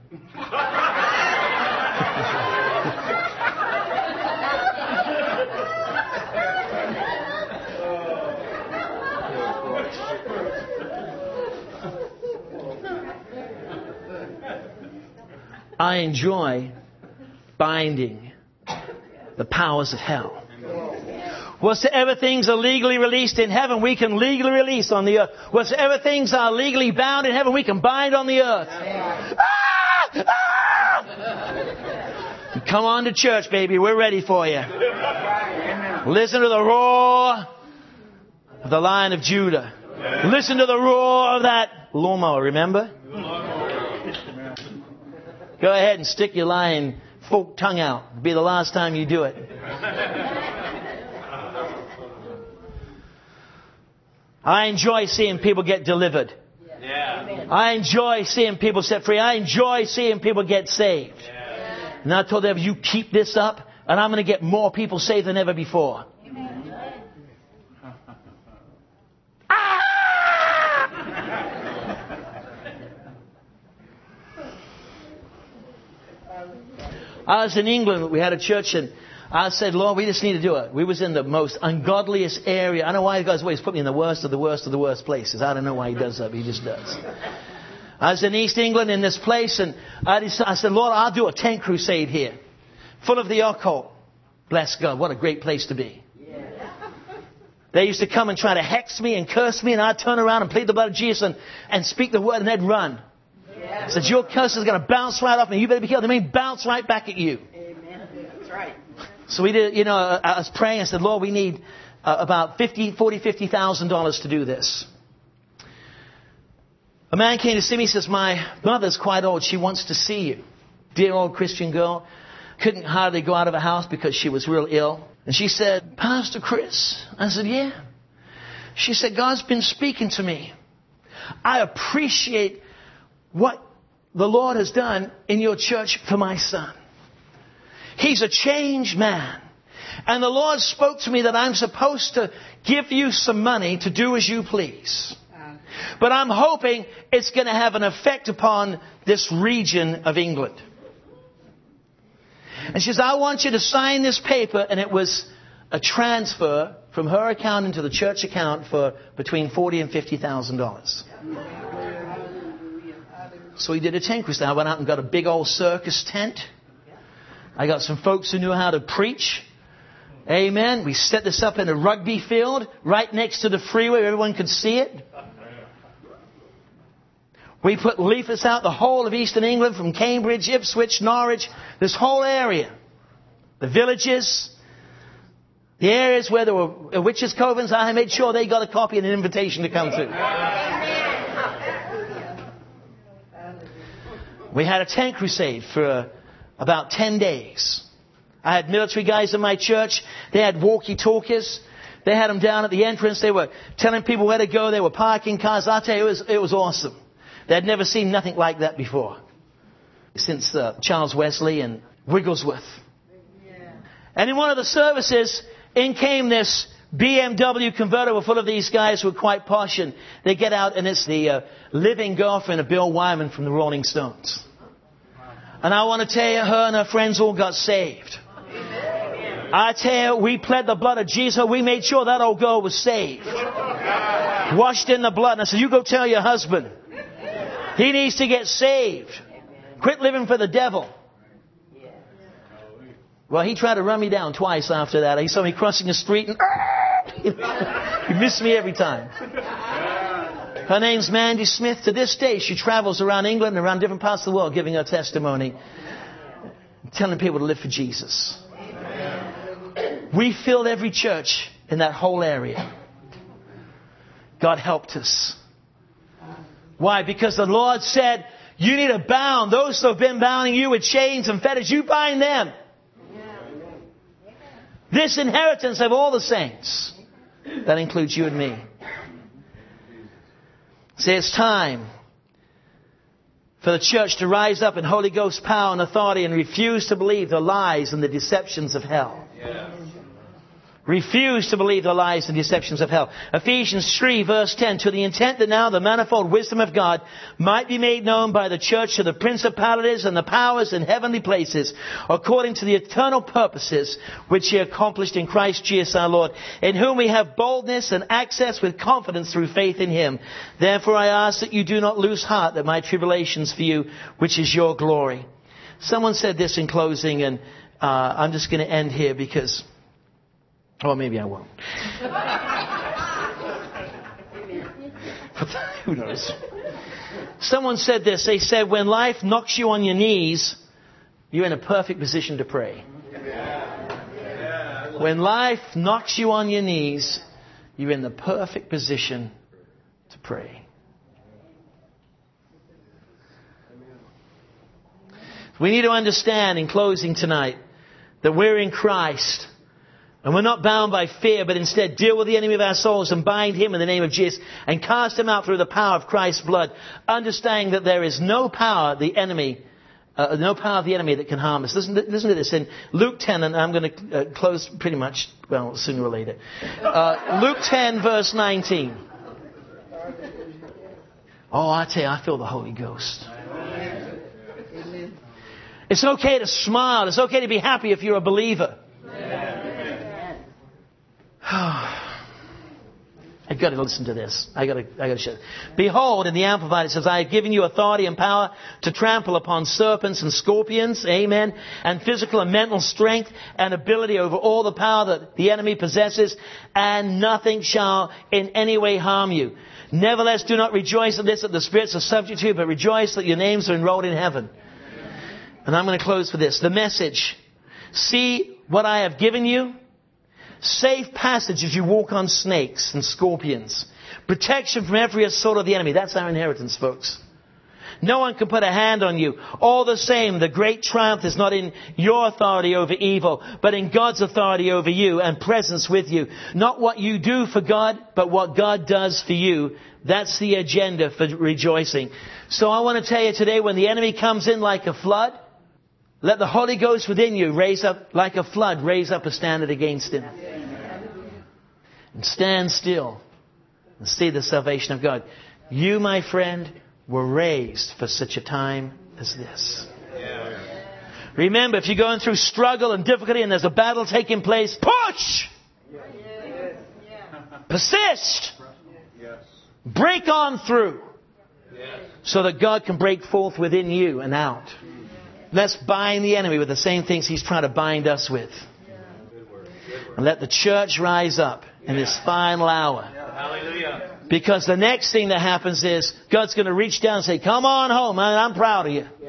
I enjoy binding the powers of hell. Whatsoever things are legally released in heaven, we can legally release on the earth. Whatsoever things are legally bound in heaven, we can bind on the earth. Ah! Ah! Come on to church, baby. We're ready for you. Listen to the roar of the Lion of Judah. Listen to the roar of that lawnmower, remember? Go ahead and stick your lying forked tongue out. It'll be the last time you do it. I enjoy seeing people get delivered. Yeah. I enjoy seeing people set free. I enjoy seeing people get saved. Yeah. And I told them, you keep this up, and I'm going to get more people saved than ever before. I was in England. We had a church, and I said, Lord, we just need to do it. We was in the most ungodliest area. I don't know why God's always put me in the worst of the worst of the worst places. I don't know why he does that, but he just does. I was in East England in this place, and I, decided, I said, Lord, I'll do a tent crusade here. Full of the occult. Bless God. What a great place to be. They used to come and try to hex me and curse me, and I'd turn around and plead the blood of Jesus and, and speak the word, and they'd run. Yeah. Said, your curse is going to bounce right off me. You better be careful. They may bounce right back at you. Amen. That's right. So we did, you know, I was praying. I said, Lord, we need uh, about fifty, forty, fifty thousand dollars to do this. A man came to see me. He says, my mother's quite old. She wants to see you. Dear old Christian girl. Couldn't hardly go out of the house because she was real ill. And she said, Pastor Chris. I said, yeah. She said, God's been speaking to me. I appreciate what the Lord has done in your church for my son. He's a changed man. And the Lord spoke to me that I'm supposed to give you some money to do as you please. But I'm hoping it's going to have an effect upon this region of England. And she says, I want you to sign this paper. And it was a transfer from her account into the church account for between forty thousand dollars and fifty thousand dollars. So we did a tent crusade. I went out and got a big old circus tent. I got some folks who knew how to preach. Amen. We set this up in a rugby field right next to the freeway. Everyone could see it. We put leaflets out the whole of Eastern England, from Cambridge, Ipswich, Norwich, this whole area. The villages, the areas where there were witches' covens, I made sure they got a copy and an invitation to come to. We had a tent crusade for uh, about ten days. I had military guys in my church. They had walkie-talkies. They had them down at the entrance. They were telling people where to go. They were parking cars. I'll tell you, it was, it was awesome. They had never seen nothing like that before. Since uh, Charles Wesley and Wigglesworth. Yeah. And in one of the services, in came this B M W convertible full of these guys who are quite posh, and they get out and it's the uh, living girlfriend of Bill Wyman from the Rolling Stones. And I want to tell you, her and her friends all got saved. I tell you, we pled the blood of Jesus. We made sure that old girl was saved. Washed in the blood. And I said, you go tell your husband. He needs to get saved. Quit living for the devil. Well, he tried to run me down twice after that. He saw me crossing the street and he missed me every time. Her name's Mandy Smith. To this day, she travels around England and around different parts of the world giving her testimony, telling people to live for Jesus. We filled every church in that whole area. God helped us. Why? Because the Lord said, you need to bound those who have been bounding you with chains and fetters. You bind them. This inheritance of all the saints. That includes you and me. See, it's time for the church to rise up in Holy Ghost power and authority and refuse to believe the lies and the deceptions of hell. Yeah. Refuse to believe the lies and deceptions of hell. Ephesians three verse ten, to the intent that now the manifold wisdom of God might be made known by the church to the principalities and the powers in heavenly places, according to the eternal purposes which He accomplished in Christ Jesus our Lord, in whom we have boldness and access with confidence through faith in Him. Therefore I ask that you do not lose heart at my tribulations for you, which is your glory. Someone said this in closing, and uh, I'm just going to end here because... Or maybe I won't. Who knows? Someone said this. They said, when life knocks you on your knees, you're in a perfect position to pray. When life knocks you on your knees, you're in the perfect position to pray. We need to understand, in closing tonight, that we're in Christ. And we're not bound by fear, but instead deal with the enemy of our souls and bind him in the name of Jesus and cast him out through the power of Christ's blood, understanding that there is no power the enemy, uh, no power of the enemy that can harm us. Listen to, listen to this in Luke ten, and I'm going to uh, close pretty much, well, sooner or later. Uh, Luke ten, verse nineteen. Oh, I tell you, I feel the Holy Ghost. It's okay to smile. It's okay to be happy if you're a believer. I've got to listen to this. I got to, I got to share. Behold, in the Amplified it says, I have given you authority and power to trample upon serpents and scorpions, amen, and physical and mental strength and ability over all the power that the enemy possesses, and nothing shall in any way harm you. Nevertheless, do not rejoice at this that the spirits are subject to you, but rejoice that your names are enrolled in heaven. And I'm going to close with this. The message. See what I have given you. Safe passage as you walk on snakes and scorpions. Protection from every assault of the enemy. That's our inheritance, folks. No one can put a hand on you. All the same, the great triumph is not in your authority over evil, but in God's authority over you and presence with you. Not what you do for God, but what God does for you. That's the agenda for rejoicing. So I want to tell you today, when the enemy comes in like a flood, let the Holy Ghost within you raise up, like a flood, raise up a standard against him. And stand still and see the salvation of God. You, my friend, were raised for such a time as this. Remember, if you're going through struggle and difficulty and there's a battle taking place, push! Persist! Break on through so that God can break forth within you and out. Let's bind the enemy with the same things he's trying to bind us with. And let the church rise up in this final hour. Because the next thing that happens is God's going to reach down and say, come on home, man, I'm proud of you.